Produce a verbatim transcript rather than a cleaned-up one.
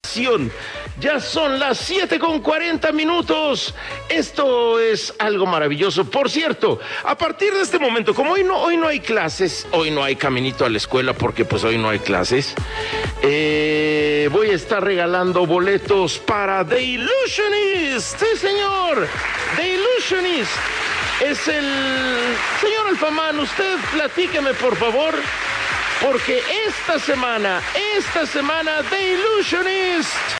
Ya son las siete con cuarenta minutos. Esto es algo maravilloso. Por cierto, a partir de este momento, como hoy no, hoy no hay clases, hoy no hay caminito a la escuela porque pues hoy no hay clases, eh, voy a estar regalando boletos para The Illusionist. Sí, señor, The Illusionist. Es el señor Alfamán. Usted platíqueme, por favor, porque esta semana, esta semana, The Illusionist